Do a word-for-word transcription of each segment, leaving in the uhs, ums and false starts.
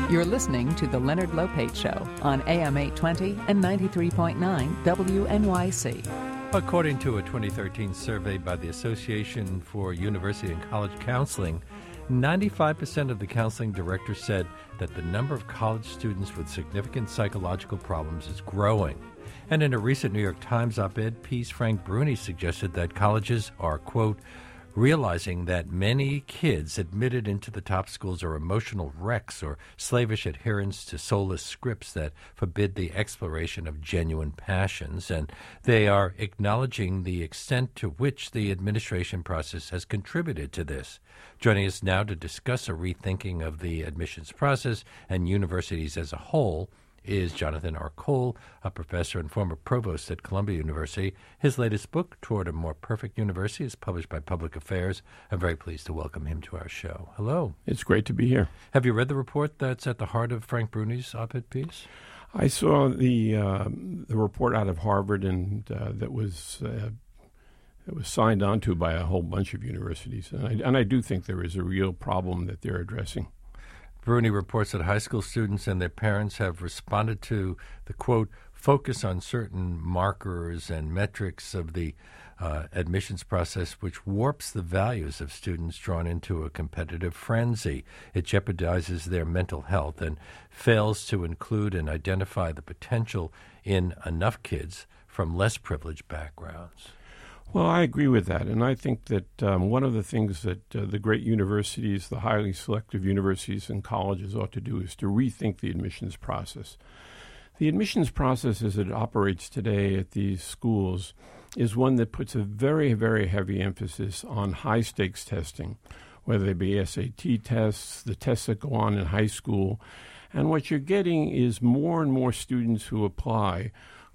You're listening to The Leonard Lopate Show on A M eight twenty and ninety-three point nine W N Y C. According to a twenty thirteen survey by the Association for University and College Counseling, ninety-five percent of the counseling directors said that the number of college students with significant psychological problems is growing. And in a recent New York Times op-ed piece, Frank Bruni suggested that colleges are, quote, realizing that many kids admitted into the top schools are emotional wrecks or slavish adherents to soulless scripts that forbid the exploration of genuine passions, and they are acknowledging the extent to which the administration process has contributed to this. Joining us now to discuss a rethinking of the admissions process and universities as a whole is Jonathan R. Cole, a professor and former provost at Columbia University. His latest book, Toward a More Perfect University, is published by Public Affairs. I'm very pleased to welcome him to our show. Hello. It's great to be here. Have you read the report that's at the heart of Frank Bruni's op-ed piece? I saw the uh, the report out of Harvard, and uh, that was uh, it was signed onto by a whole bunch of universities, and I, and I do think there is a real problem that they're addressing. Bruni reports that high school students and their parents have responded to the, quote, focus on certain markers and metrics of the uh, admissions process, which warps the values of students drawn into a competitive frenzy. It jeopardizes their mental health and fails to include and identify the potential in enough kids from less privileged backgrounds. Well, I agree with that, and I think that um, one of the things that uh, the great universities, the highly selective universities and colleges ought to do is to rethink the admissions process. The admissions process as it operates today at these schools is one that puts a very, very heavy emphasis on high-stakes testing, whether they be S A T tests, the tests that go on in high school, and what you're getting is more and more students who apply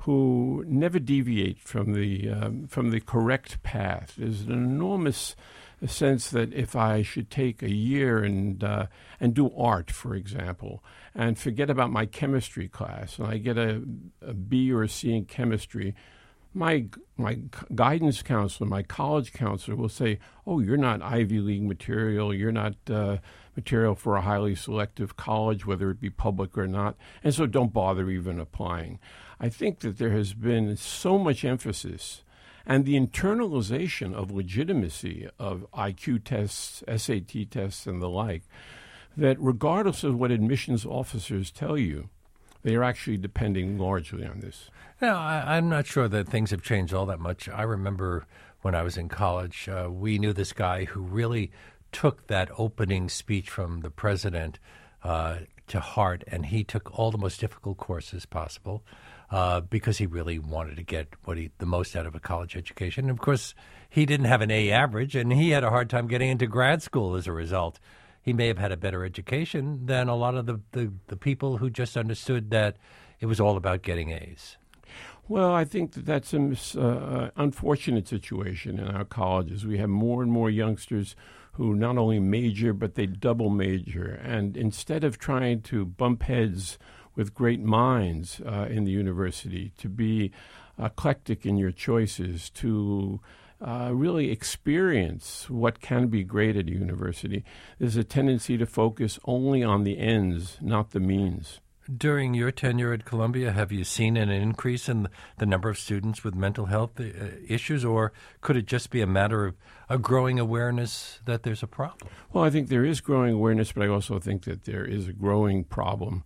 who never deviate from the um, from the correct path. There's an enormous sense that if I should take a year and uh, and do art, for example, and forget about my chemistry class, and I get a, a B or a C in chemistry, my my guidance counselor, my college counselor will say, "Oh, you're not Ivy League material. You're not uh, material for a highly selective college, whether it be public or not, and so don't bother even applying." I think that there has been so much emphasis and the internalization of legitimacy of I Q tests, S A T tests, and the like, that regardless of what admissions officers tell you, they are actually depending largely on this. No, I, I'm not sure that things have changed all that much. I remember when I was in college, uh, we knew this guy who really took that opening speech from the president uh, to heart, and he took all the most difficult courses possible. Uh, because he really wanted to get what he the most out of a college education. And of course, he didn't have an A average, and he had a hard time getting into grad school as a result. He may have had a better education than a lot of the, the, the people who just understood that it was all about getting A's. Well, I think that that's an uh, unfortunate situation in our colleges. We have more and more youngsters who not only major, but they double major. And instead of trying to bump heads with great minds uh, in the university, to be eclectic in your choices, to uh, really experience what can be great at a university, there's a tendency to focus only on the ends, not the means. During your tenure at Columbia, have you seen an increase in the number of students with mental health uh, issues, or could it just be a matter of a growing awareness that there's a problem? Well, I think there is growing awareness, but I also think that there is a growing problem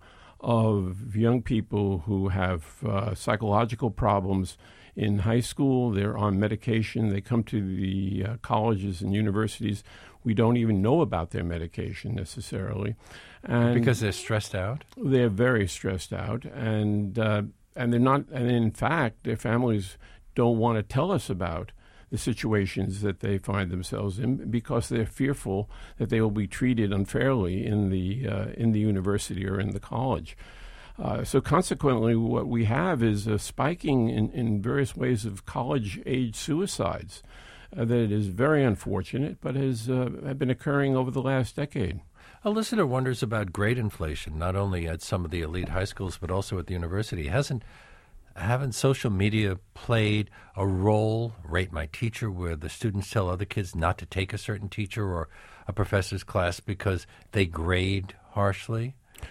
of young people who have uh, psychological problems in high school. They're on medication. They come to the uh, colleges and universities. We don't even know about their medication necessarily. And because they're stressed out? They're very stressed out. And, uh, and they're not, and in fact, their families don't want to tell us about the situations that they find themselves in because they're fearful that they will be treated unfairly in the uh, in the university or in the college. Uh, so consequently, what we have is a spiking in, in various ways of college-age suicides uh, that is very unfortunate, but has uh, have been occurring over the last decade. A listener wonders about grade inflation, not only at some of the elite high schools, but also at the university. Hasn't Haven't social media played a role, Rate My Teacher, where the students tell other kids not to take a certain teacher or a professor's class because they grade harshly?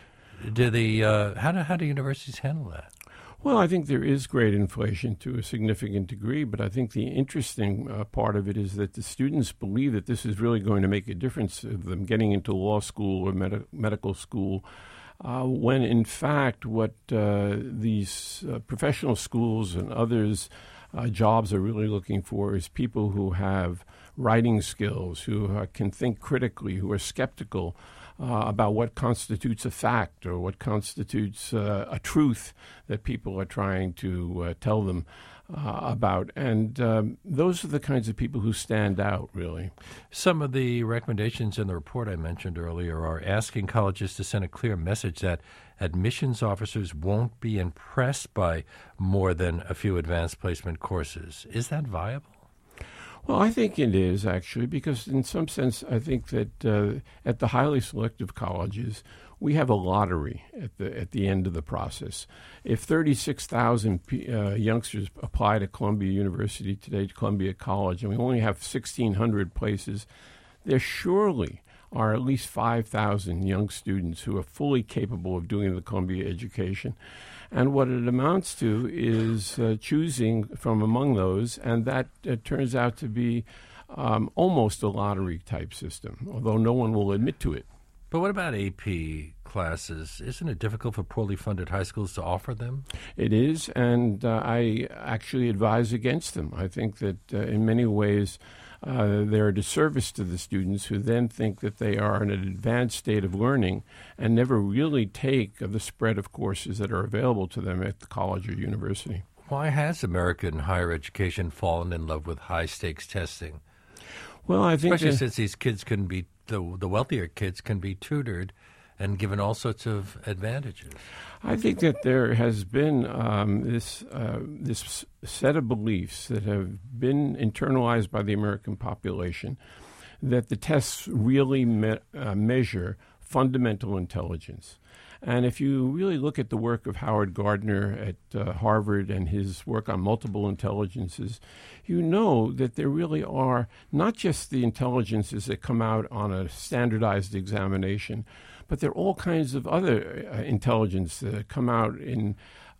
Do the uh, how do how do universities handle that? Well, I think there is great inflation to a significant degree, but I think the interesting uh, part of it is that the students believe that this is really going to make a difference of them getting into law school or med- medical school, uh, when in fact what uh, these uh, professional schools and others uh, jobs are really looking for is people who have writing skills, who uh, can think critically, who are skeptical Uh, about what constitutes a fact or what constitutes uh, a truth that people are trying to uh, tell them uh, about. And um, those are the kinds of people who stand out, really. Some of the recommendations in the report I mentioned earlier are asking colleges to send a clear message that admissions officers won't be impressed by more than a few advanced placement courses. Is that viable? Well, I think it is, actually, because in some sense, I think that uh, at the highly selective colleges, we have a lottery at the at the end of the process. If thirty-six thousand uh, youngsters apply to Columbia University today, to Columbia College, and we only have sixteen hundred places, there surely are at least five thousand young students who are fully capable of doing the Columbia education. And what it amounts to is uh, choosing from among those, and that uh, turns out to be um, almost a lottery-type system, although no one will admit to it. But what about A P classes? Isn't it difficult for poorly funded high schools to offer them? It is, and uh, I actually advise against them. I think that uh, in many ways uh, they're a disservice to the students who then think that they are in an advanced state of learning and never really take uh, the spread of courses that are available to them at the college or university. Why has American higher education fallen in love with high-stakes testing? Well, I think Especially that, since these kids can be, the, the wealthier kids can be tutored and given all sorts of advantages. I think that there has been um, this uh, this set of beliefs that have been internalized by the American population that the tests really me- uh, measure fundamental intelligence. And if you really look at the work of Howard Gardner at uh, Harvard and his work on multiple intelligences, you know that there really are not just the intelligences that come out on a standardized examination, but there are all kinds of other uh, intelligence that come out in,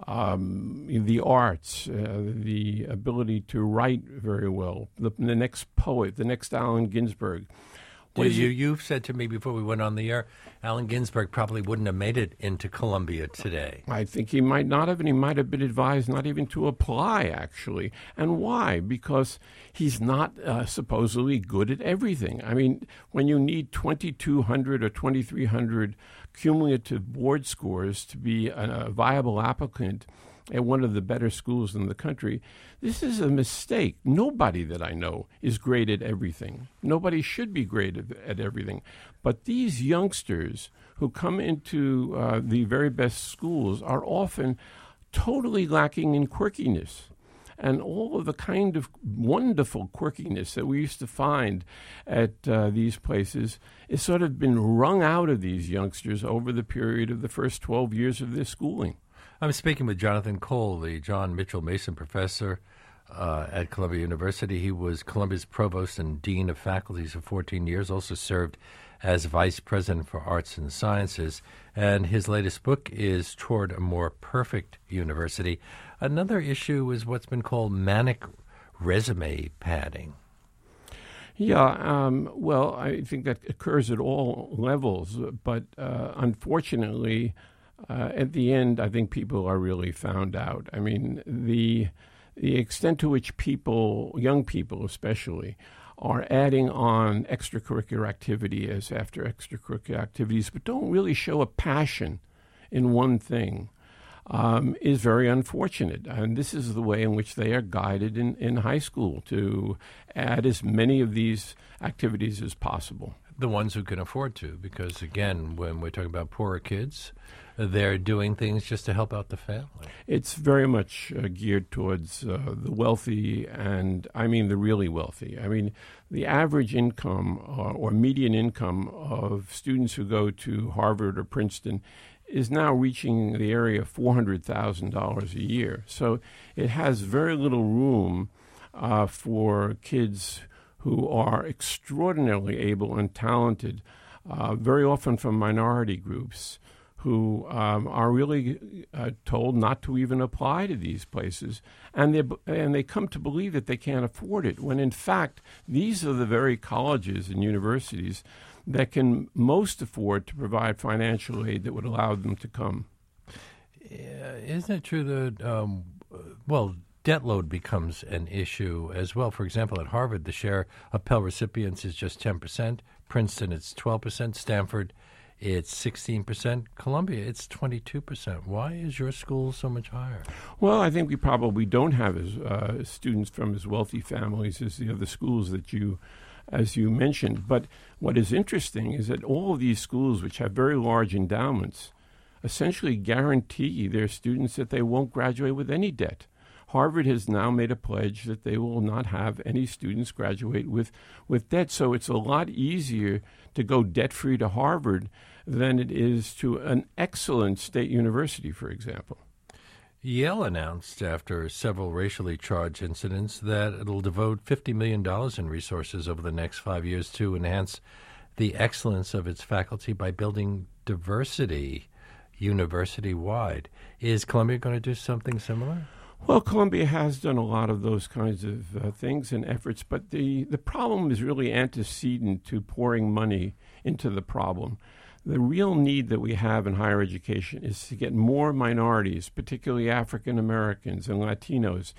um, in the arts, uh, the ability to write very well, the, the next poet, the next Allen Ginsberg. You, you, you've said to me before we went on the air, Allen Ginsberg probably wouldn't have made it into Columbia today. I think he might not have, and he might have been advised not even to apply, actually. And why? Because he's not uh, supposedly good at everything. I mean, when you need twenty-two hundred or twenty-three hundred cumulative board scores to be a, a viable applicant at one of the better schools in the country, this is a mistake. Nobody that I know is great at everything. Nobody should be great at, at everything. But these youngsters who come into uh, the very best schools are often totally lacking in quirkiness. And all of the kind of wonderful quirkiness that we used to find at uh, these places is sort of been wrung out of these youngsters over the period of the first twelve years of their schooling. I'm speaking with Jonathan Cole, the John Mitchell Mason Professor uh, at Columbia University. He was Columbia's Provost and Dean of Faculties for fourteen years, also served as Vice President for Arts and Sciences. And his latest book is Toward a More Perfect University. Another issue is what's been called manic resume padding. Yeah, um, well, I think that occurs at all levels, but uh, unfortunately, uh, at the end, I think people are really found out. I mean, the the extent to which people, young people especially, are adding on extracurricular activity as after extracurricular activities, but don't really show a passion in one thing, um, is very unfortunate. And this is the way in which they are guided in, in high school to add as many of these activities as possible. The ones who can afford to, because, again, when we're talking about poorer kids, they're doing things just to help out the family. It's very much uh, geared towards uh, the wealthy, and I mean the really wealthy. I mean, the average income uh, or median income of students who go to Harvard or Princeton is now reaching the area of four hundred thousand dollars a year. So it has very little room uh, for kids who are extraordinarily able and talented, uh, very often from minority groups, who um, are really uh, told not to even apply to these places, and they and they come to believe that they can't afford it, when in fact these are the very colleges and universities that can most afford to provide financial aid that would allow them to come. Yeah, isn't it true that, um, well, debt load becomes an issue as well? For example, at Harvard, the share of Pell recipients is just ten percent. Princeton, it's twelve percent. Stanford, it's sixteen percent. Columbia, it's twenty-two percent. Why is your school so much higher? Well, I think we probably don't have as uh, students from as wealthy families as the other schools that you, as you mentioned. But what is interesting is that all of these schools, which have very large endowments, essentially guarantee their students that they won't graduate with any debt. Harvard has now made a pledge that they will not have any students graduate with, with debt. So it's a lot easier to go debt-free to Harvard than it is to an excellent state university, for example. Yale announced after several racially charged incidents that it'll devote fifty million dollars in resources over the next five years to enhance the excellence of its faculty by building diversity university-wide. Is Columbia going to do something similar? Well, Columbia has done a lot of those kinds of uh, things and efforts, but the, the problem is really antecedent to pouring money into the problem. The real need that we have in higher education is to get more minorities, particularly African Americans and Latinos,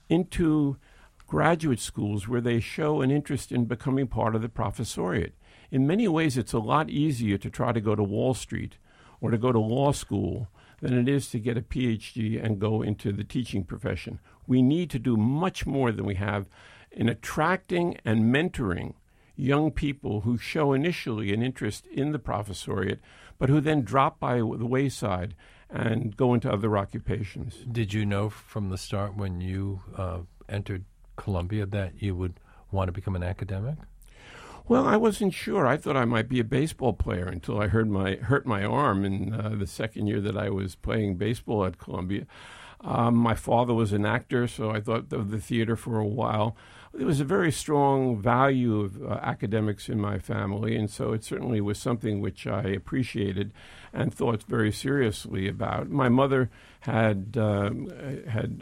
into graduate schools where they show an interest in becoming part of the professoriate. In many ways, it's a lot easier to try to go to Wall Street or to go to law school than it is to get a P H D and go into the teaching profession. We need to do much more than we have in attracting and mentoring young people who show initially an interest in the professoriate, but who then drop by the wayside and go into other occupations. Did you know from the start when you uh, entered Columbia that you would want to become an academic? Well, I wasn't sure. I thought I might be a baseball player until I heard my hurt my arm in uh, the second year that I was playing baseball at Columbia. Um, my father was an actor, so I thought of the theater for a while. There was a very strong value of uh, academics in my family, and so it certainly was something which I appreciated and thought very seriously about. My mother had um, had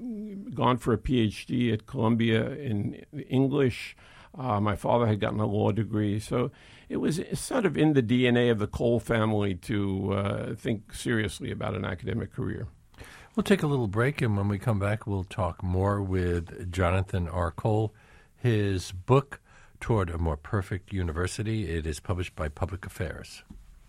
gone for a P H D at Columbia in English. Uh, my father had gotten a law degree, so it was sort of in the D N A of the Cole family to uh, think seriously about an academic career. We'll take a little break, and when we come back, we'll talk more with Jonathan R. Cole. His book, Toward a More Perfect University, it is published by Public Affairs.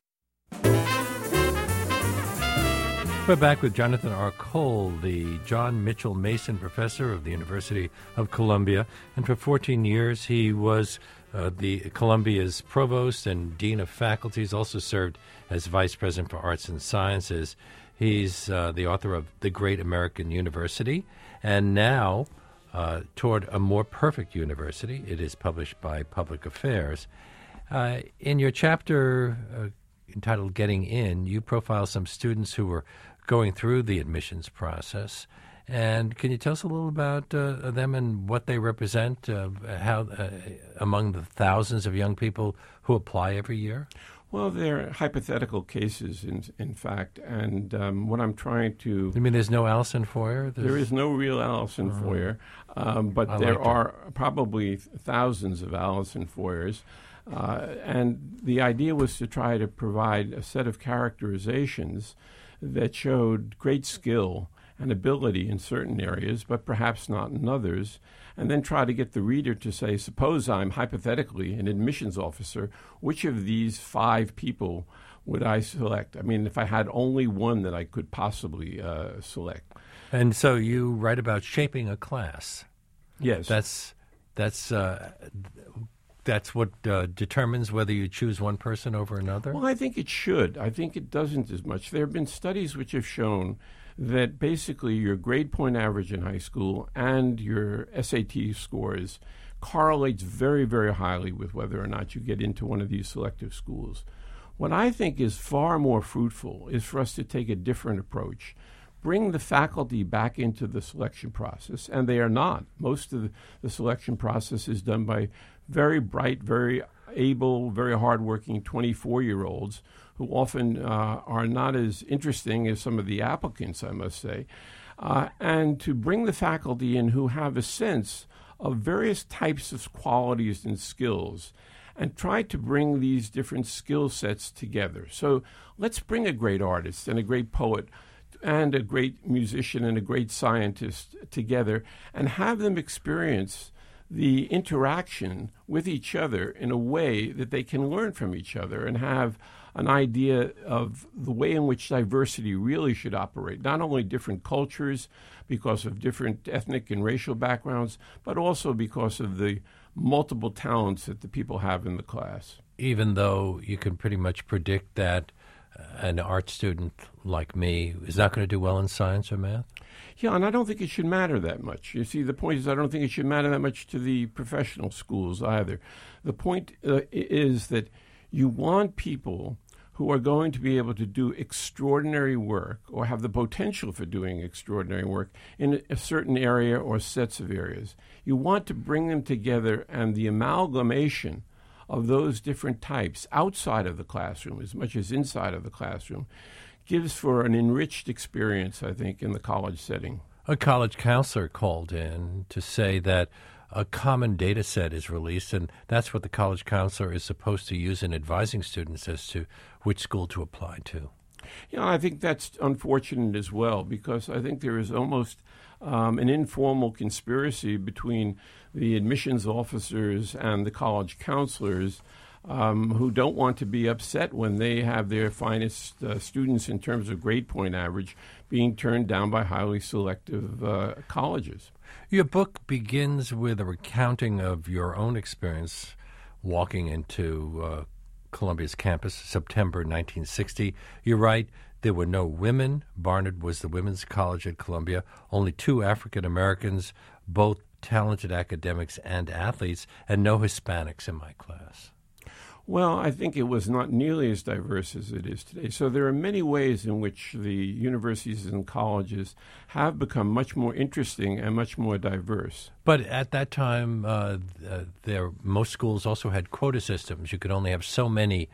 We're back with Jonathan R. Cole, the John Mitchell Mason Professor of the University of Columbia. And for fourteen years, he was uh, the Columbia's Provost and Dean of Faculty. He's also served as Vice President for Arts and Sciences. He's uh, the author of The Great American University. And now, uh, Toward a More Perfect University, it is published by Public Affairs. Uh, in your chapter uh, entitled Getting In, you profile some students who were going through the admissions process. And can you tell us a little about uh, them and what they represent, uh, how uh, among the thousands of young people who apply every year? Well, they're hypothetical cases, in, in fact, and um, what I'm trying to... You mean there's no Allison Foyer? There's... There is no real Allison uh, Foyer, um, but I there like are probably thousands of Allison Foyers. Uh, and the idea was to try to provide a set of characterizations that showed great skill and ability in certain areas, but perhaps not in others, and then try to get the reader to say, suppose I'm hypothetically an admissions officer, which of these five people would I select? I mean, if I had only one that I could possibly uh, select. And so you write about shaping a class. Yes. That's, that's, uh, that's what uh, determines whether you choose one person over another? Well, I think it should. I think it doesn't as much. There have been studies which have shown that basically your grade point average in high school and your S A T scores correlates very, very highly with whether or not you get into one of these selective schools. What I think is far more fruitful is for us to take a different approach, bring the faculty back into the selection process, and they are not. Most of the, the selection process is done by very bright, very able, very hardworking twenty-four-year-olds who often uh, are not as interesting as some of the applicants, I must say, uh, and to bring the faculty in who have a sense of various types of qualities and skills and try to bring these different skill sets together. So let's bring a great artist and a great poet and a great musician and a great scientist together and have them experience the interaction with each other in a way that they can learn from each other and have an idea of the way in which diversity really should operate, not only different cultures because of different ethnic and racial backgrounds, but also because of the multiple talents that the people have in the class. Even though you can pretty much predict that uh, an art student like me is not going to do well in science or math? Yeah, and I don't think it should matter that much. You see, the point is I don't think it should matter that much to the professional schools either. The point uh, is that you want people who are going to be able to do extraordinary work or have the potential for doing extraordinary work in a certain area or sets of areas. You want to bring them together, and the amalgamation of those different types outside of the classroom as much as inside of the classroom gives for an enriched experience, I think, in the college setting. A college counselor called in to say that a common data set is released, and that's what the college counselor is supposed to use in advising students as to which school to apply to. Yeah, I think that's unfortunate as well, because I think there is almost um, an informal conspiracy between the admissions officers and the college counselors um, who don't want to be upset when they have their finest uh, students in terms of grade point average being turned down by highly selective uh, colleges. Your book begins with a recounting of your own experience walking into uh, Columbia's campus, September nineteen sixty. You write, there were no women. Barnard was the women's college at Columbia. Only two African Americans, both talented academics and athletes, and no Hispanics in my class. Well, I think it was not nearly as diverse as it is today. So there are many ways in which the universities and colleges have become much more interesting and much more diverse. But at that time, uh, uh, there most schools also had quota systems. You could only have so many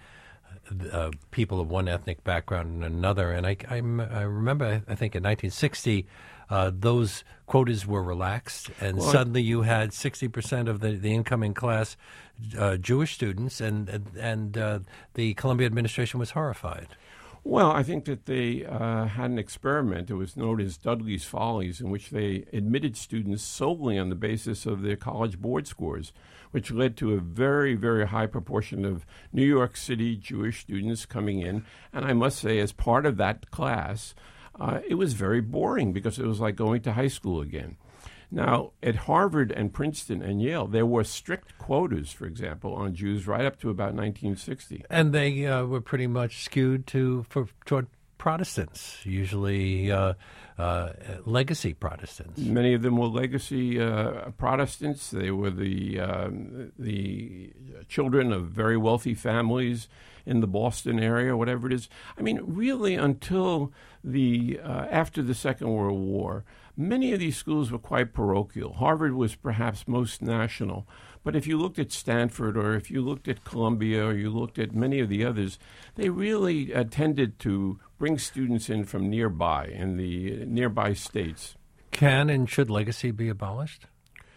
uh, people of one ethnic background and another. And I, I, I remember, I think in nineteen sixty, uh, those quotas were relaxed, and well, suddenly you had sixty percent of the, the incoming class uh, Jewish students, and and, and uh, the Columbia administration was horrified. Well, I think that they uh, had an experiment. It was known as Dudley's Follies, in which they admitted students solely on the basis of their college board scores, which led to a very, very high proportion of New York City Jewish students coming in. And I must say, as part of that class, uh, it was very boring because it was like going to high school again. Now, at Harvard and Princeton and Yale, there were strict quotas, for example, on Jews right up to about nineteen sixty. And they uh, were pretty much skewed to for toward Protestants, usually uh, uh, legacy Protestants. Many of them were legacy uh, Protestants. They were the um, the children of very wealthy families in the Boston area, whatever it is. I mean, really, until the uh, after the Second World War, many of these schools were quite parochial. Harvard was perhaps most national. But if you looked at Stanford, or if you looked at Columbia, or you looked at many of the others, they really uh, tended to bring students in from nearby, in the nearby states. Can and should legacy be abolished?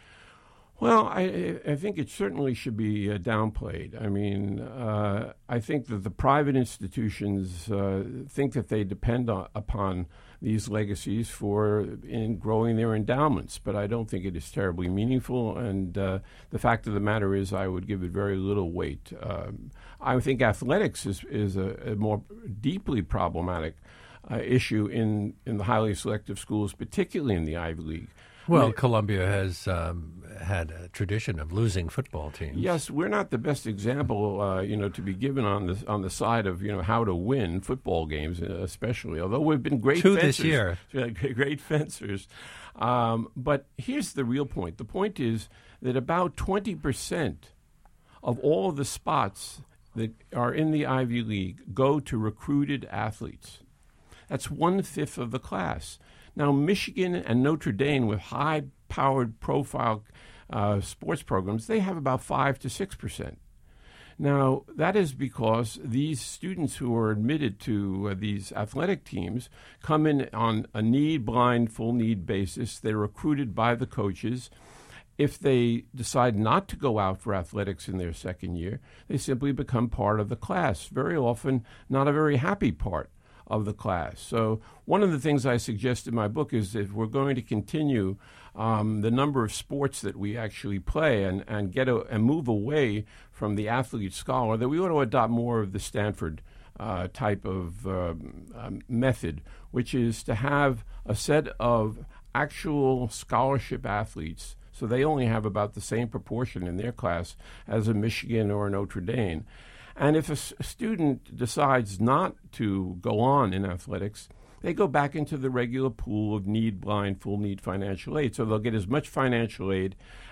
Well, I, I think it certainly should be uh, downplayed. I mean, uh, I think that the private institutions uh, think that they depend on, upon these legacies for in growing their endowments, but I don't think it is terribly meaningful. And uh, the fact of the matter is, I would give it very little weight. Um, I think athletics is is a, a more deeply problematic uh, issue in in the highly selective schools, particularly in the Ivy League. Well, I mean, Columbia has um, had a tradition of losing football teams. Yes, we're not the best example, uh, you know, to be given on the on the side of you know how to win football games, especially. Although we've been great Two fencers, this year, great fencers. Um, but here's the real point. The point is that about twenty percent of all the spots that are in the Ivy League go to recruited athletes. That's one fifth of the class. Now, Michigan and Notre Dame, with high-powered profile uh, sports programs, they have about five to six percent. Now, that is because these students who are admitted to uh, these athletic teams come in on a need, blind, full need basis. They're recruited by the coaches. If they decide not to go out for athletics in their second year, they simply become part of the class, very often not a very happy part of the class. So one of the things I suggest in my book is if we're going to continue um, the number of sports that we actually play and, and get a, and move away from the athlete scholar, that we ought to adopt more of the Stanford uh, type of um, um, method, which is to have a set of actual scholarship athletes. So they only have about the same proportion in their class as a Michigan or a Notre Dame. And if a, s- a student decides not to go on in athletics, they go back into the regular pool of need, blind, full need financial aid. So they'll get as much financial aid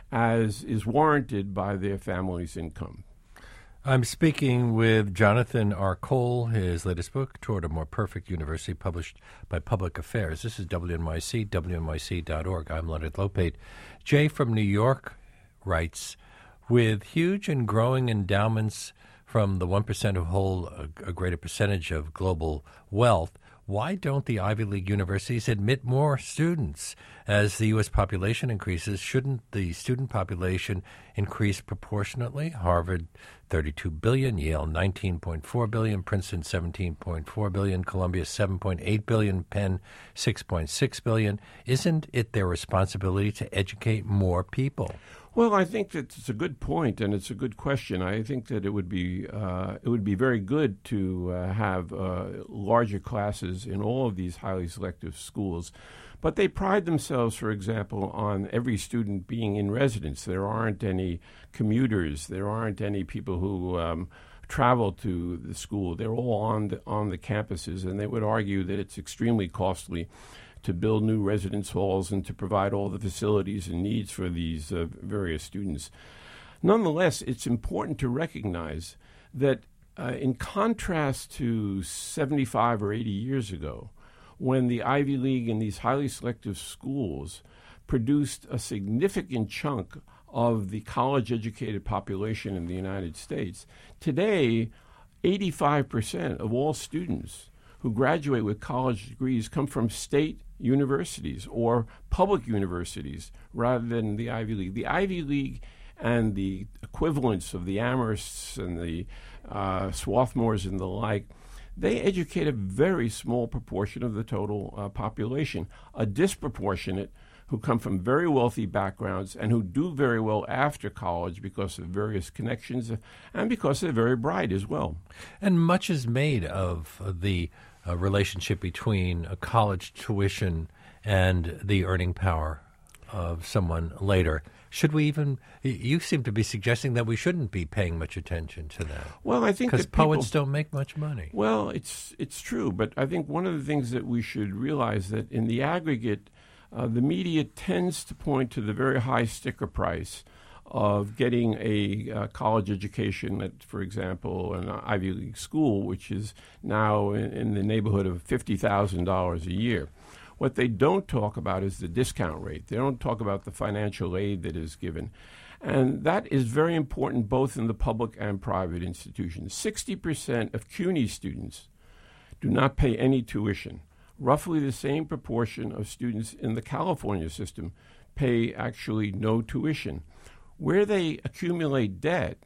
as is warranted by their family's income. I'm speaking with Jonathan R. Cole, his latest book, Toward a More Perfect University, published by Public Affairs. This is W N Y C, W N Y C dot org. I'm Leonard Lopate. Jay from New York writes, with huge and growing endowments from the one percent who hold a, a greater percentage of global wealth, why don't the Ivy League universities admit more students? As the U S population increases, shouldn't the student population increase proportionately? Harvard, thirty-two billion, Yale, nineteen point four billion, Princeton, seventeen point four billion, Columbia, seven point eight billion, Penn, six point six billion. Isn't it their responsibility to educate more people? Well, I think that it's a good point, and it's a good question. I think that it would be uh, it would be very good to uh, have uh, larger classes in all of these highly selective schools, but they pride themselves, for example, on every student being in residence. There aren't any commuters. There aren't any people who um, travel to the school. They're all on the, on the campuses, and they would argue that it's extremely costly to build new residence halls and to provide all the facilities and needs for these uh, various students. Nonetheless, it's important to recognize that uh, in contrast to seventy-five or eighty years ago, when the Ivy League and these highly selective schools produced a significant chunk of the college-educated population in the United States, today, eighty-five percent of all students who graduate with college degrees come from state universities or public universities rather than the Ivy League. The Ivy League and the equivalents of the Amhersts and the uh, Swarthmores and the like, they educate a very small proportion of the total uh, population, a disproportionate who come from very wealthy backgrounds and who do very well after college because of various connections and because they're very bright as well. And much is made of uh, the uh, relationship between a college tuition and the earning power of someone later. Should we even, you seem to be suggesting that we shouldn't be paying much attention to that. Well, I think because poets don't make much money. Well, it's it's true, but I think one of the things that we should realize that in the aggregate, uh, the media tends to point to the very high sticker price of getting a uh, college education at, for example, an Ivy League school, which is now in, in the neighborhood of fifty thousand dollars a year. What they don't talk about is the discount rate. They don't talk about the financial aid that is given. And that is very important both in the public and private institutions. sixty percent of CUNY students do not pay any tuition. Roughly the same proportion of students in the California system pay actually no tuition. Where they accumulate debt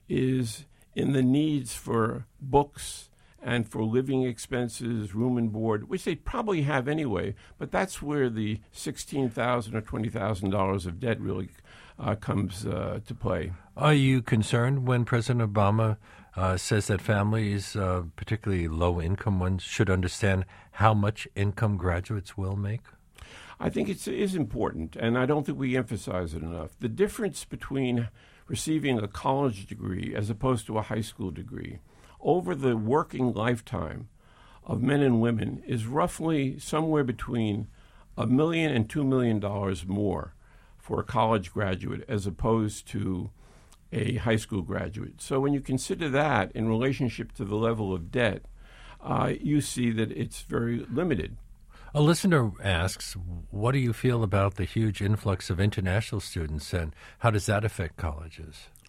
is in the needs for books and for living expenses, room and board, which they probably have anyway, but that's where the sixteen thousand dollars or twenty thousand dollars of debt really uh, comes uh, to play. Are you concerned when President Obama uh, says that families, uh, particularly low-income ones, should understand how much income graduates will make? I think it's, it is important, and I don't think we emphasize it enough. The difference between receiving a college degree as opposed to a high school degree over the working lifetime of men and women is roughly somewhere between a million and two million dollars more for a college graduate as opposed to a high school graduate. So when you consider that in relationship to the level of debt, uh, you see that it's very limited. A listener asks, what do you feel about the huge influx of international students and how does that affect colleges?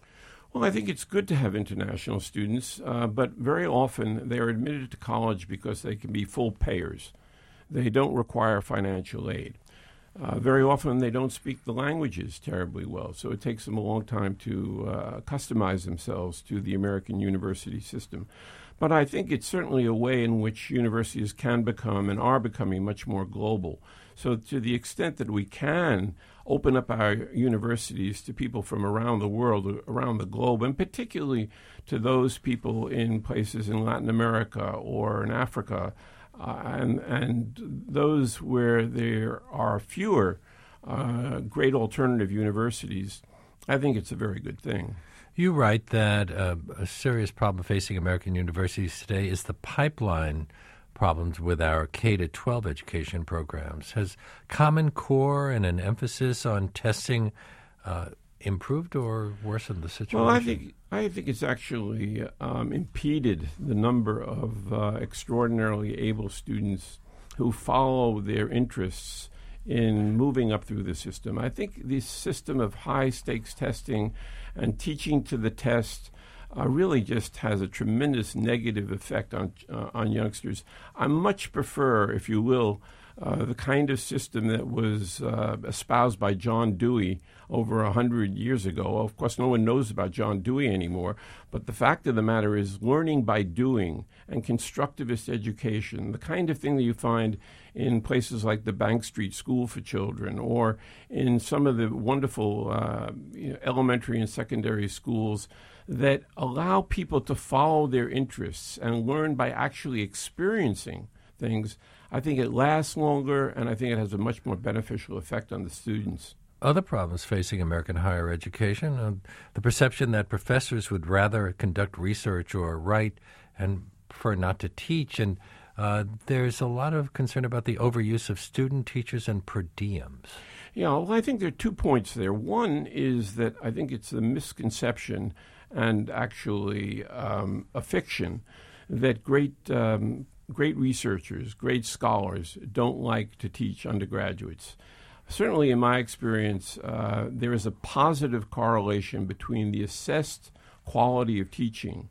Well, I think it's good to have international students, uh, but very often they are admitted to college because they can be full payers. They don't require financial aid. Uh, very often they don't speak the languages terribly well, so it takes them a long time to uh, customize themselves to the American university system. But I think it's certainly a way in which universities can become and are becoming much more global. So to the extent that we can open up our universities to people from around the world, around the globe, and particularly to those people in places in Latin America or in Africa, uh, and, and those where there are fewer uh, great alternative universities, I think it's a very good thing. You write that uh, a serious problem facing American universities today is the pipeline problems with our K to twelve education programs. Has Common Core and an emphasis on testing uh, improved or worsened the situation? Well, I think I think it's actually um, impeded the number of uh, extraordinarily able students who follow their interests in moving up through the system. I think this system of high-stakes testing and teaching to the test uh, really just has a tremendous negative effect on uh, on youngsters. I much prefer, if you will, uh, the kind of system that was uh, espoused by John Dewey over a hundred years ago. Well, of course, no one knows about John Dewey anymore, but the fact of the matter is learning by doing and constructivist education, the kind of thing that you find in places like the Bank Street School for Children or in some of the wonderful uh, you know, elementary and secondary schools that allow people to follow their interests and learn by actually experiencing things. I think it lasts longer, and I think it has a much more beneficial effect on the students. Other problems facing American higher education, uh, the perception that professors would rather conduct research or write and prefer not to teach. And uh, there's a lot of concern about the overuse of student teachers and per diems. Yeah, well, I think there are two points there. One is that I think it's a misconception and actually um, a fiction that great um, great researchers, great scholars don't like to teach undergraduates. Certainly in my experience, uh, there is a positive correlation between the assessed quality of teaching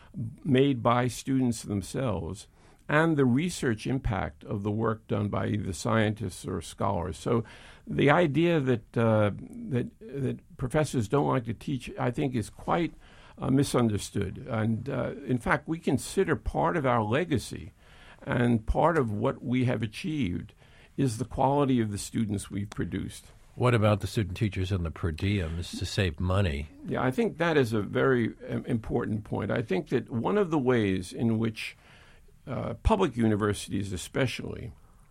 made by students themselves and the research impact of the work done by either scientists or scholars. So the idea that uh, that, that professors don't like to teach, I think, is quite uh, misunderstood. And uh, in fact, we consider part of our legacy and part of what we have achieved is the quality of the students we've produced. What about the student teachers and the per diems to save money? Yeah, I think that is a very um, important point. I think that one of the ways in which uh, public universities especially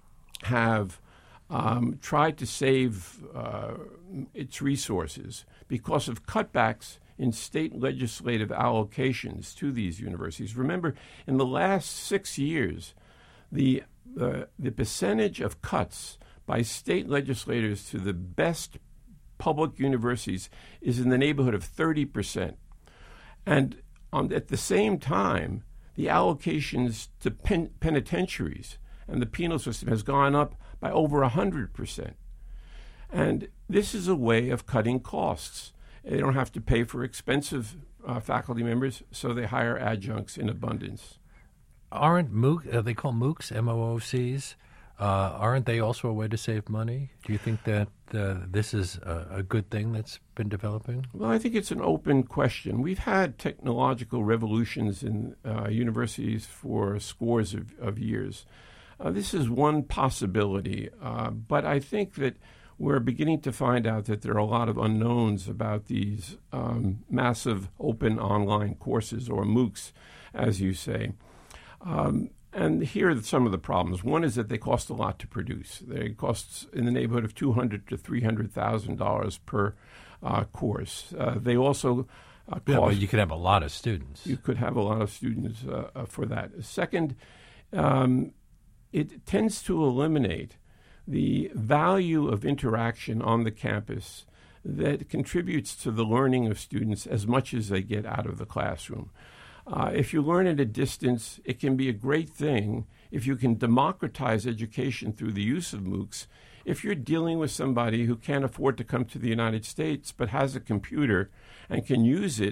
have um, tried to save uh, its resources because of cutbacks in state legislative allocations to these universities. Remember, in the last six years, the uh, the percentage of cuts by state legislators to the best public universities is in the neighborhood of thirty percent. And on, at the same time, the allocations to pen, penitentiaries and the penal system has gone up by over one hundred percent. And this is a way of cutting costs. They don't have to pay for expensive uh, faculty members, so they hire adjuncts in abundance. Aren't MOOC, uh, they call MOOCs, M O O Cs, uh, aren't they also a way to save money? Do you think that uh, this is a, a good thing that's been developing? Well, I think it's an open question. We've had technological revolutions in uh, universities for scores of, of years. Uh, this is one possibility, uh, but I think that we're beginning to find out that there are a lot of unknowns about these um, massive open online courses, or MOOCs, as you say. Um, and here are some of the problems. One is that they cost a lot to produce. They cost in the neighborhood of two hundred thousand to three hundred thousand dollars per uh, course. Uh, they also uh, cost. Yeah, but you could have a lot of students. You could have a lot of students uh, uh, for that. Second, um, it tends to eliminate the value of interaction on the campus that contributes to the learning of students as much as they get out of the classroom. Uh, if you learn at a distance, it can be a great thing if you can democratize education through the use of MOOCs. If you're dealing with somebody who can't afford to come to the United States but has a computer and can use it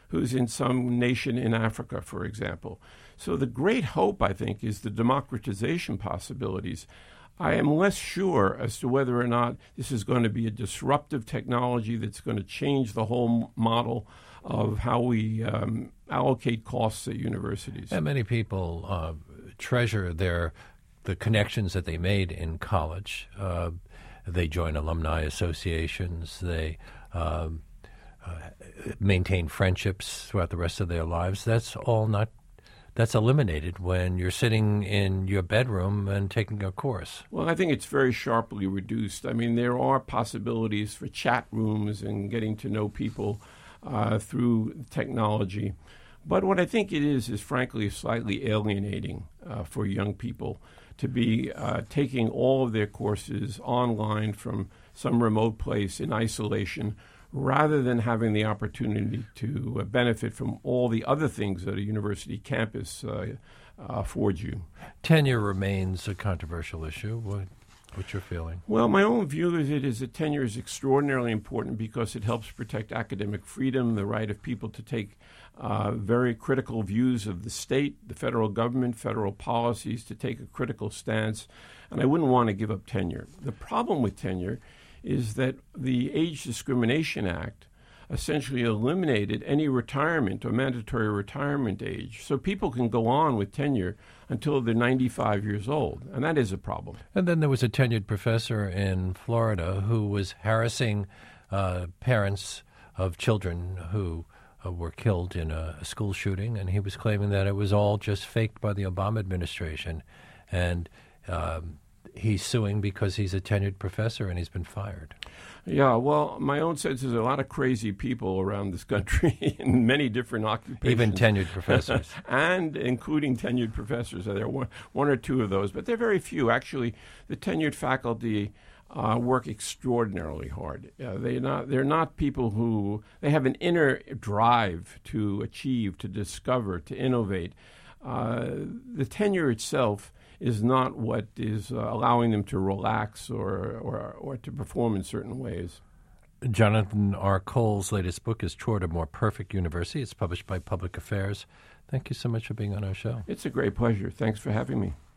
who's in some nation in Africa, for example. So the great hope, I think, is the democratization possibilities. I am less sure as to whether or not this is going to be a disruptive technology that's going to change the whole model of how we um, allocate costs at universities. And many people uh, treasure their the connections that they made in college. Uh, they join alumni associations. They um, uh, maintain friendships throughout the rest of their lives. That's all not. That's eliminated when you're sitting in your bedroom and taking a course. Well, I think it's very sharply reduced. I mean, there are possibilities for chat rooms and getting to know people uh, through technology. But what I think it is is, frankly, slightly alienating uh, for young people to be uh, taking all of their courses online from some remote place in isolation, rather than having the opportunity to uh, benefit from all the other things that a university campus uh, uh, affords you. Tenure remains a controversial issue. What, what's your feeling? Well, my own view of it is that tenure is extraordinarily important because it helps protect academic freedom, the right of people to take uh, very critical views of the state, the federal government, federal policies, to take a critical stance. And I wouldn't want to give up tenure. The problem with tenure is that the Age Discrimination Act essentially eliminated any retirement or mandatory retirement age. So people can go on with tenure until they're ninety-five years old, and that is a problem. And then there was a tenured professor in Florida who was harassing uh, parents of children who uh, were killed in a, a school shooting, and he was claiming that it was all just faked by the Obama administration. And um, he's suing because he's a tenured professor and he's been fired. Yeah, well, my own sense is a lot of crazy people around this country in many different occupations. Even tenured professors. And including tenured professors. There are one, one or two of those, but they're very few. Actually, the tenured faculty uh, work extraordinarily hard. Uh, they're not, they're not people who, they have an inner drive to achieve, to discover, to innovate. Uh, the tenure itself is not what is uh, allowing them to relax or, or or to perform in certain ways. Jonathan R. Cole's latest book is Toward a More Perfect University. It's published by Public Affairs. Thank you so much for being on our show. It's a great pleasure. Thanks for having me.